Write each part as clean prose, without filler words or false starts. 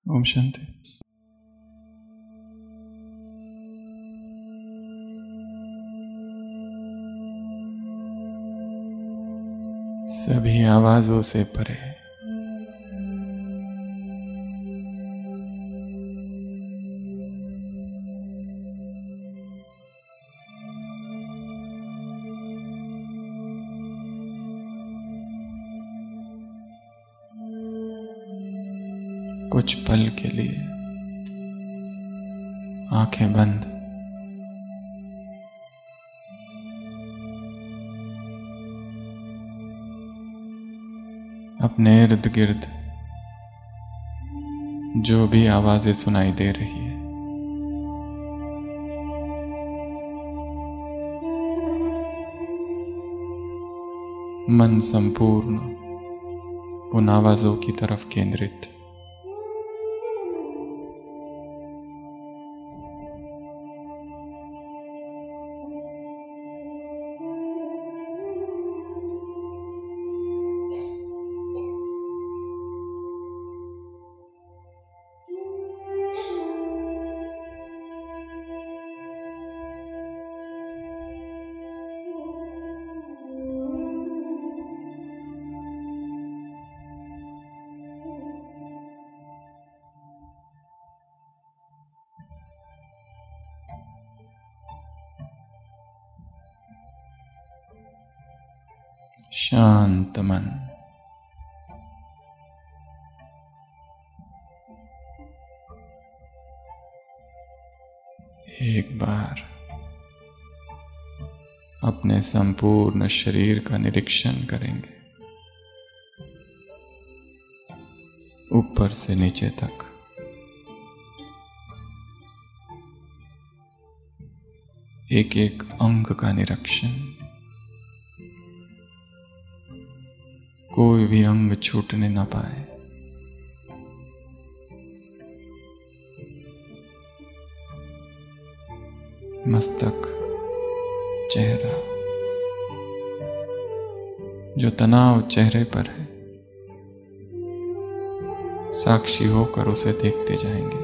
ओम शांति। सभी आवाजों से परे कुछ पल के लिए आंखें बंद अपने इर्द गिर्द जो भी आवाजें सुनाई दे रही है मन संपूर्ण उन आवाजों की तरफ केंद्रित। शांत मन, एक बार अपने संपूर्ण शरीर का निरीक्षण करेंगे, ऊपर से नीचे तक। एक एक अंग का निरीक्षण, कोई भी अंग छूटने ना पाए। मस्तक, चेहरा, जो तनाव चेहरे पर है, साक्षी होकर उसे देखते जाएंगे।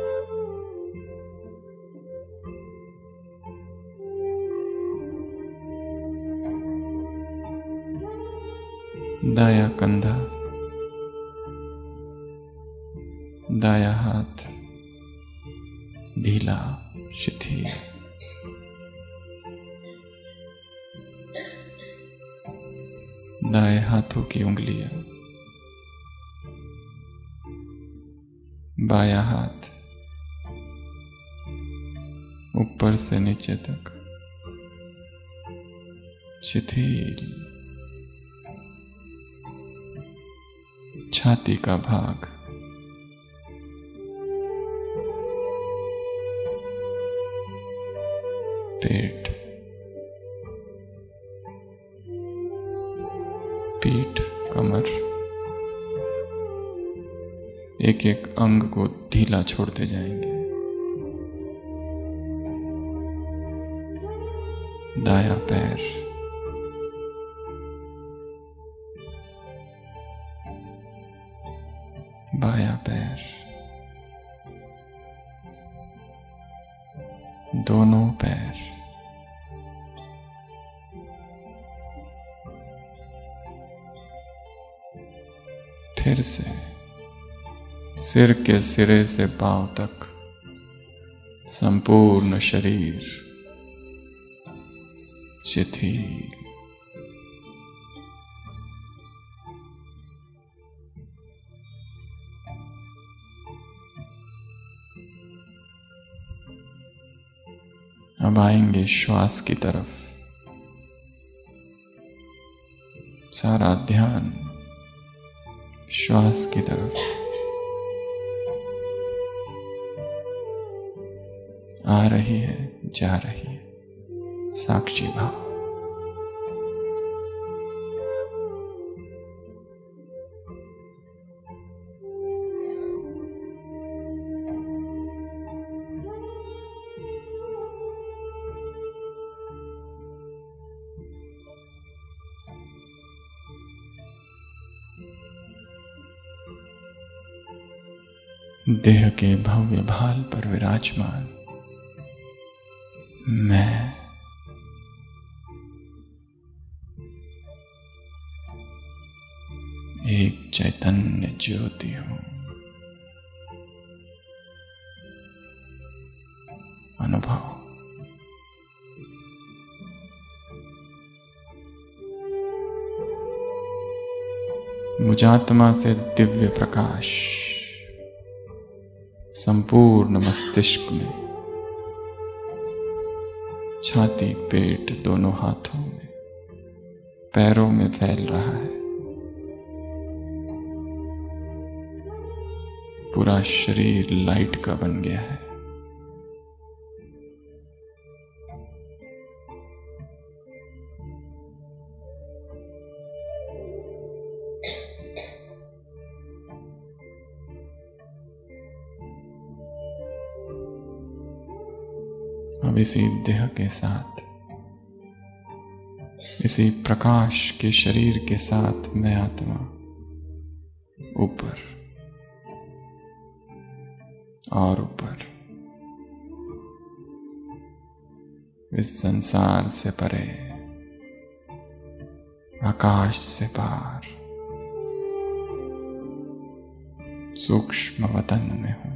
दाया कंधा, दाया हाथ ढीला, शिथिल। दाएं हाथों की उंगलियां, बाया हाथ ऊपर से नीचे तक शिथिल। छाती का भाग, पेट, पीठ, कमर, एक एक अंग को ढीला छोड़ते जाएंगे। दाया पैर, बाया पैर, दोनों पैर, फिर से सिर के सिरे से पांव तक संपूर्ण शरीर शिथिल। अब आएंगे श्वास की तरफ। सारा ध्यान श्वास की तरफ। आ रही है, जा रही है, साक्षी भाव। देह के भव्य भाल पर विराजमान मैं एक चैतन्य ज्योति हूं। अनुभव मुझात्मा से दिव्य प्रकाश संपूर्ण मस्तिष्क में, छाती पेट दोनों हाथों में, पैरों में फैल रहा है। पूरा शरीर लाइट का बन गया है। अब इसी देह के साथ, इसी प्रकाश के शरीर के साथ मैं आत्मा ऊपर और ऊपर, इस संसार से परे, आकाश से पार, सूक्ष्म वतन में हूं।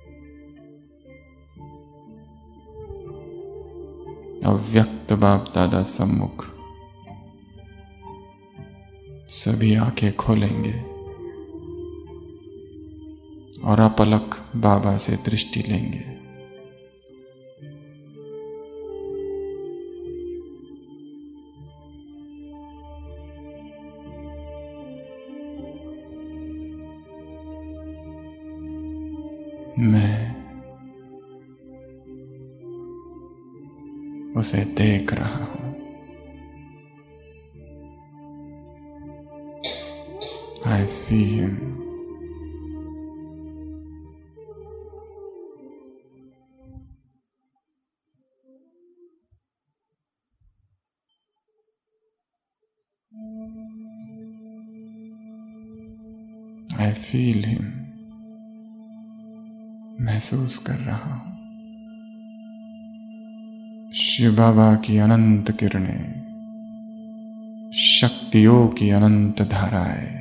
अव्यक्त बाप दादा सम्मुख सभी आंखें खोलेंगे और अपलक बाबा से दृष्टि लेंगे। मैं उसे देख रहा हूं। I see him. I feel him. महसूस कर रहा हूं। शिव बाबा की अनंत किरणें, शक्तियों की अनंत धाराएं,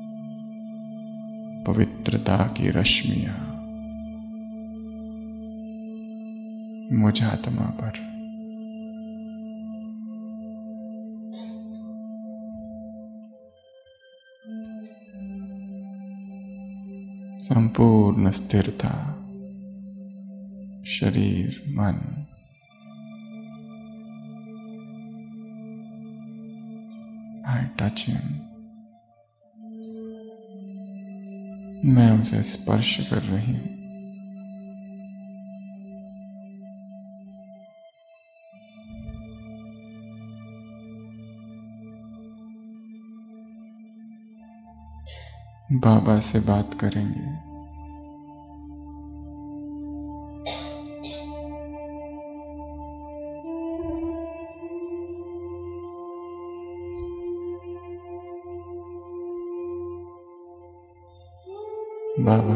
पवित्रता की रश्मियां मुझ आत्मा पर। संपूर्ण स्थिरता, शरीर मन I touch him. मैं उसे स्पर्श कर रही हूं। बाबा से बात करेंगे। बाबा,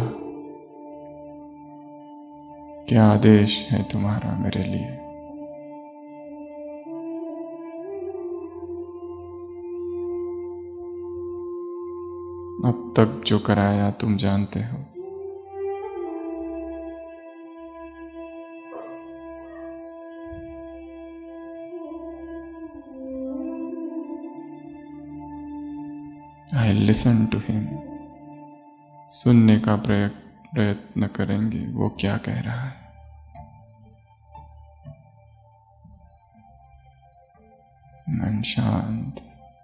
क्या आदेश है तुम्हारा मेरे लिए? अब तक जो कराया तुम जानते हो। I listen to him. सुनने का प्रयत्न करेंगे वो क्या कह रहा है। मन शांत,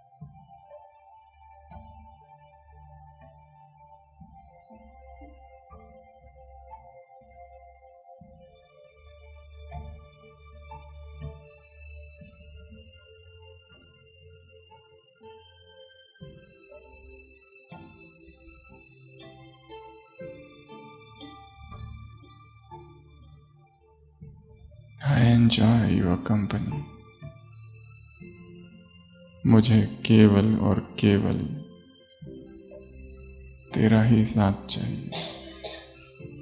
I enjoy your company. मुझे केवल और केवल तेरा ही साथ चाहिए।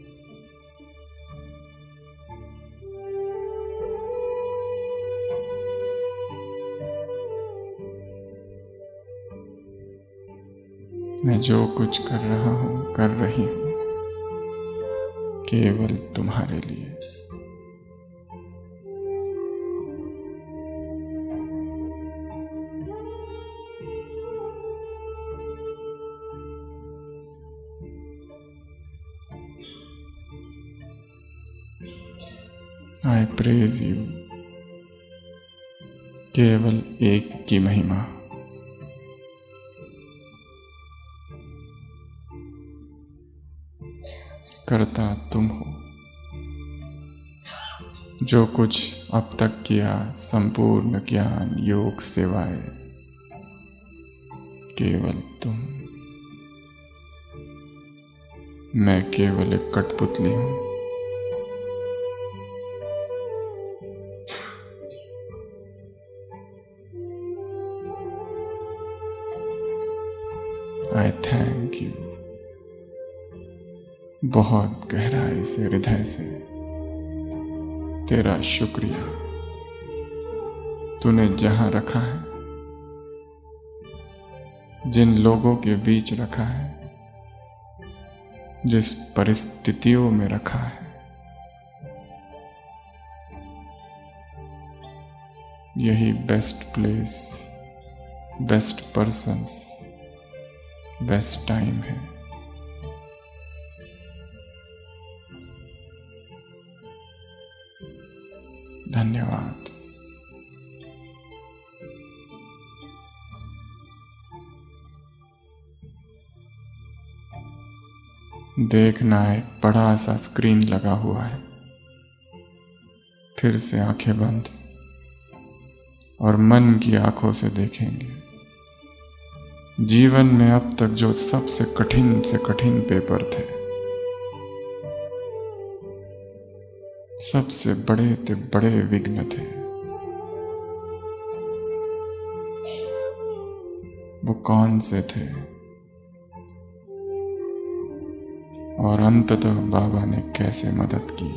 मैं जो कुछ कर रहा हूँ, कर रही हूँ, केवल तुम्हारे लिए। आई प्रेज यू, केवल एक की महिमा। करता तुम हो, जो कुछ अब तक किया संपूर्ण ज्ञान योग सेवाए, केवल तुम। मैं केवल एक कठपुतली हूं। आई थैंक यू, बहुत गहराई से, हृदय से तेरा शुक्रिया। तूने जहां रखा है, जिन लोगों के बीच रखा है, जिस परिस्थितियों में रखा है, यही best place, best persons, best time है। धन्यवाद। देखना, एक बड़ा सा स्क्रीन लगा हुआ है। फिर से आंखें बंद और मन की आंखों से देखेंगे जीवन में अब तक जो सबसे कठिन से कठिन पेपर थे, सबसे बड़े से बड़े विघ्न थे, वो कौन से थे, और अंततः बाबा ने कैसे मदद की।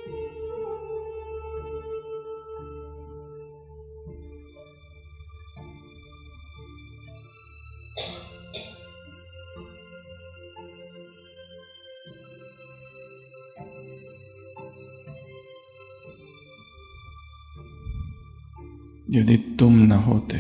यदि तुम न होते,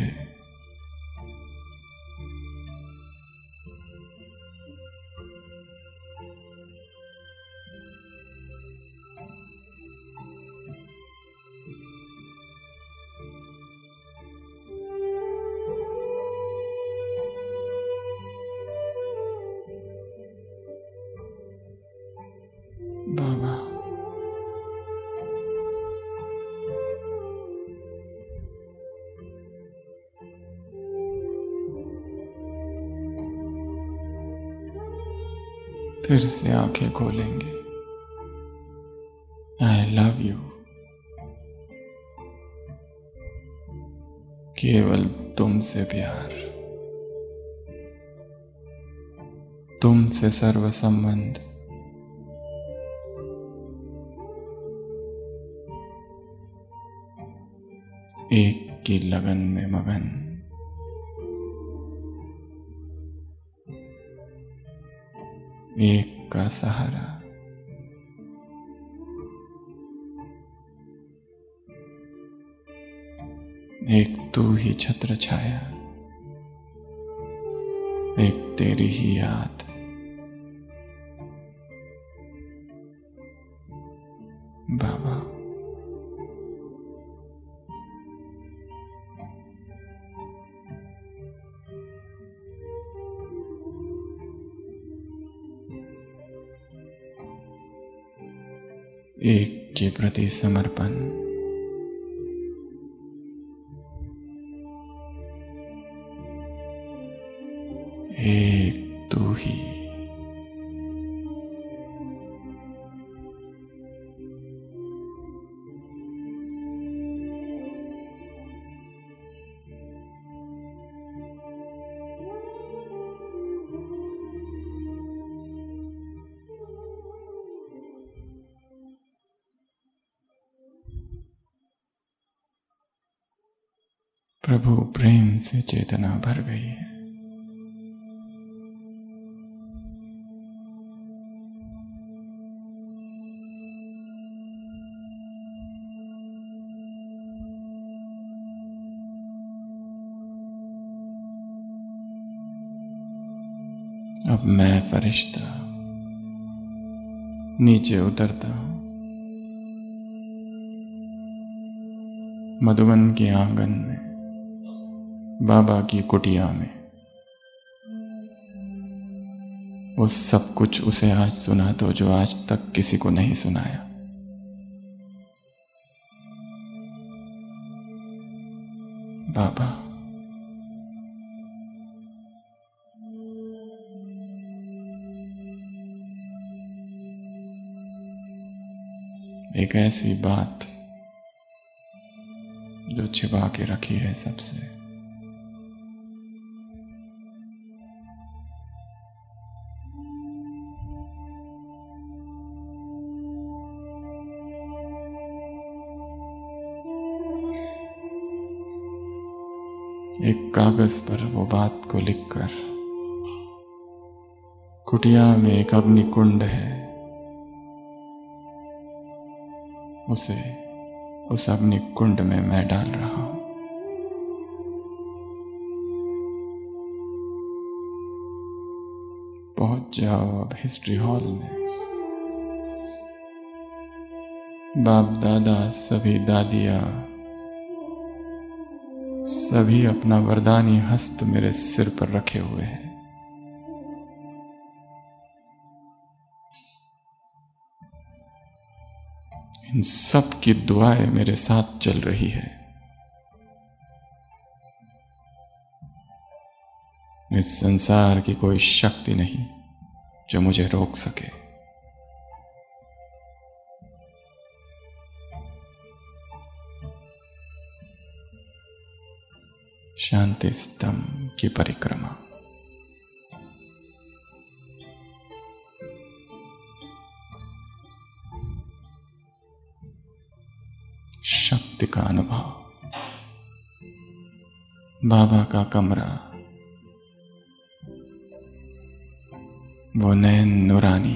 बाबा फिर से आंखें खोलेंगे। आई लव यू, केवल तुमसे प्यार, तुमसे सर्व संबंध, एक की लगन में मगन, एक का सहारा, एक तू ही छत्र छाया, एक तेरी ही याद। बाबा एक के प्रति समर्पण, एक तू ही। प्रभु प्रेम से चेतना भर गई है। अब मैं फरिश्ता नीचे उतरता हूं। मधुबन के आंगन में, बाबा की कुटिया में, वो सब कुछ उसे आज सुना दो जो आज तक किसी को नहीं सुनाया। बाबा, एक ऐसी बात जो छिपा के रखी है सबसे, एक कागज पर वो बात को लिखकर, कुटिया में एक अग्नि कुंड है, उसे उस अग्नि कुंड में मैं डाल रहा हूं। पहुंच जाओ अब हिस्ट्री हॉल में। बाप दादा, सभी दादियां, सभी अपना वरदानी हस्त मेरे सिर पर रखे हुए हैं। इन सब की दुआएं मेरे साथ चल रही है। इस संसार की कोई शक्ति नहीं जो मुझे रोक सके। शांति स्तंभ की परिक्रमा। शक्ति का अनुभव। बाबा का कमरा, वो नैन नूरानी,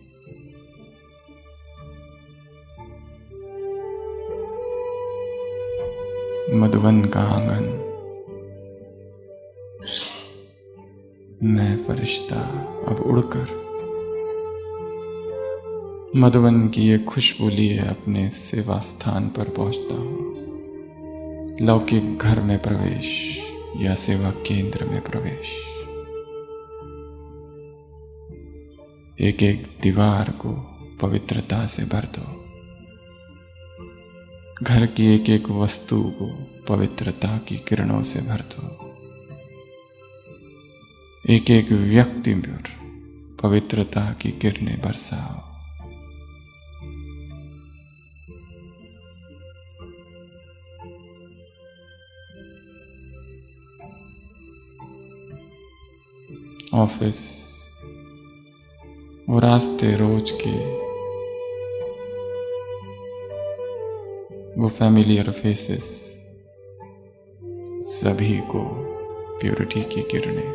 मधुबन का आंगन, मैं फरिश्ता अब उड़कर मधुबन की ये खुशबू लिए अपने सेवा स्थान पर पहुंचता हूं। लौकिक घर में प्रवेश या सेवा केंद्र में प्रवेश। एक एक दीवार को पवित्रता से भर दो। घर की एक एक वस्तु को पवित्रता की किरणों से भर दो। एक एक व्यक्ति पर पवित्रता की किरणें बरसाओ। ऑफिस, वो रास्ते रोज के, वो फैमिलियर फेसेस, सभी को प्योरिटी की किरणें।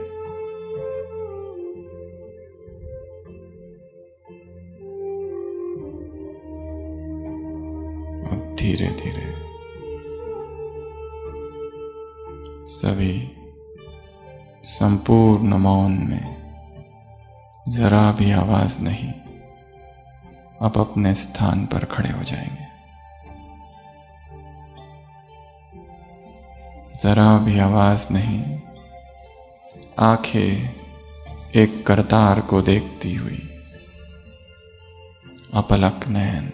अब धीरे धीरे सभी संपूर्ण मौन में, जरा भी आवाज नहीं, अब अपने स्थान पर खड़े हो जाएंगे। जरा भी आवाज नहीं, आंखें एक करतार को देखती हुई, अपलक नयन,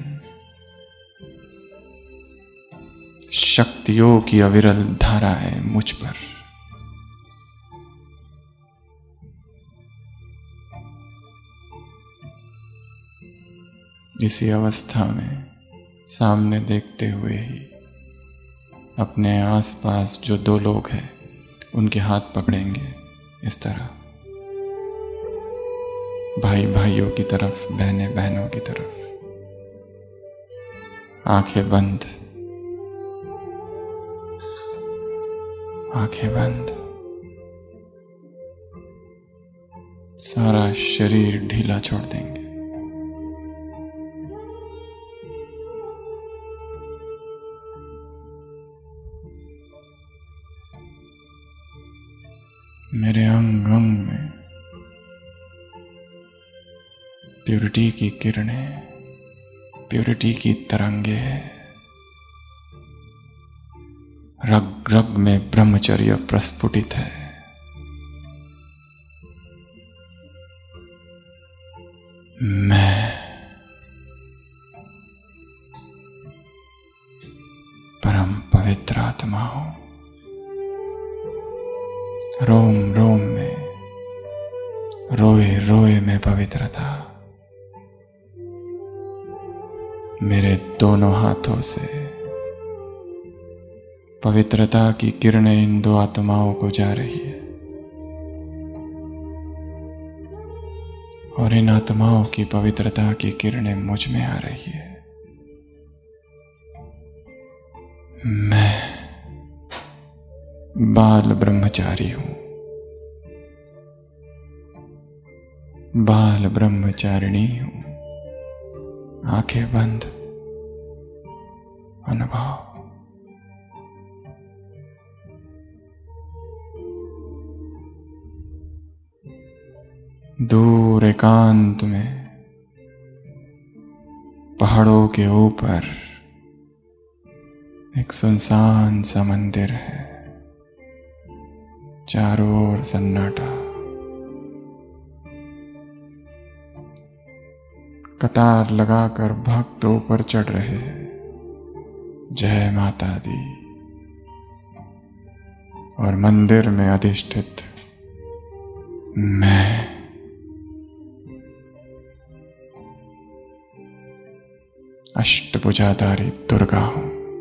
शक्तियों की अविरल धारा है मुझ पर। इसी अवस्था में सामने देखते हुए ही अपने आसपास जो दो लोग हैं उनके हाथ पकड़ेंगे इस तरह, भाई भाइयों की तरफ, बहनें बहनों की तरफ। आंखें बंद, आंखें बंद, सारा शरीर ढीला छोड़ देंगे। मेरे अंग अंग में प्योरिटी की किरणें, प्योरिटी की तरंगे, रग रग में ब्रह्मचर्य प्रस्फुटित है। मैं परम पवित्र आत्मा हूं। रोम रोम में, रोए रोए में पवित्रता। मेरे दोनों हाथों से पवित्रता की किरणें इन दो आत्माओं को जा रही है और इन आत्माओं की पवित्रता की किरणें मुझ में आ रही है। मैं बाल ब्रह्मचारी हूं, बाल ब्रह्मचारिणी हूं। आंखें बंद, अनुभव। दूर एकांत में पहाड़ों के ऊपर एक सुनसान सा मंदिर है। चारों ओर सन्नाटा। कतार लगाकर भक्त ऊपर चढ़ रहे हैं। जय माता दी। और मंदिर में अधिष्ठित मैं अष्टभुजाधारी दुर्गा हूं।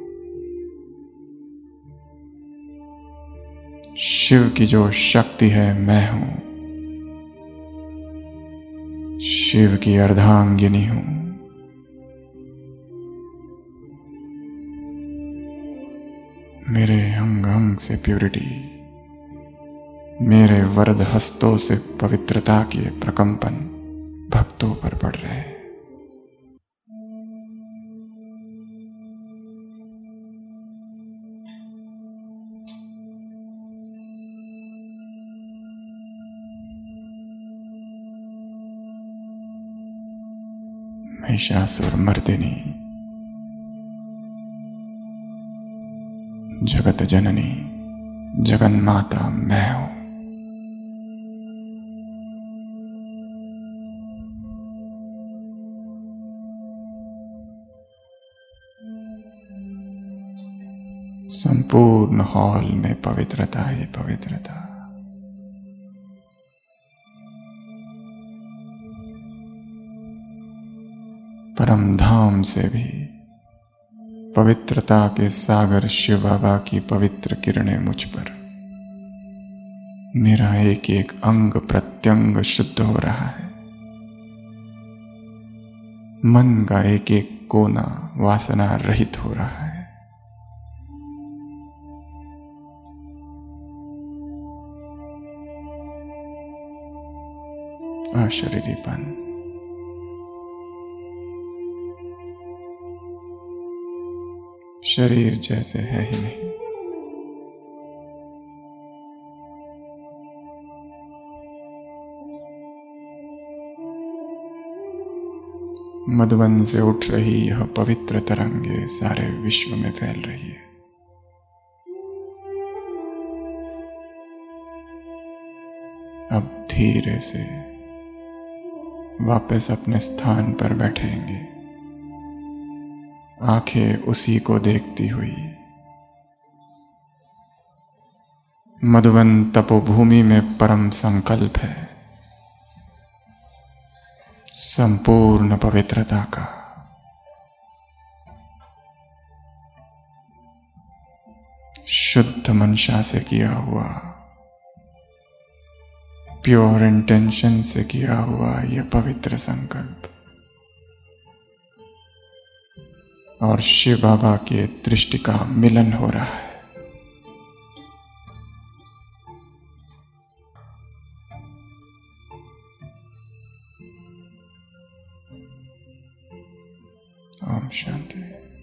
शिव की जो शक्ति है मैं हूं। शिव की अर्धांगिनी हूं। मेरे अंग अंग से प्यूरिटी, मेरे वरद हस्तों से पवित्रता के प्रकंपन भक्तों पर पड़ रहे हैं। महिषासुर मर्दिनी, जगत जननी, जगन्माता मैं हूं। संपूर्ण हॉल में पवित्रता ही पवित्रता। परम धाम से भी पवित्रता के सागर शिव बाबा की पवित्र किरणें मुझ पर। मेरा एक एक अंग प्रत्यंग शुद्ध हो रहा है। मन का एक एक कोना वासना रहित हो रहा है। अशरीरीपन, शरीर जैसे है ही नहीं। मधुबन से उठ रही यह पवित्र तरंगे सारे विश्व में फैल रही है। अब धीरे से वापस अपने स्थान पर बैठेंगे, आंखें उसी को देखती हुई। मधुबन तपोभूमि में परम संकल्प है, संपूर्ण पवित्रता का। शुद्ध मंशा से किया हुआ, प्योर इंटेंशन से किया हुआ यह पवित्र संकल्प और शिव बाबा के दृष्टि का मिलन हो रहा है। ओम शांति।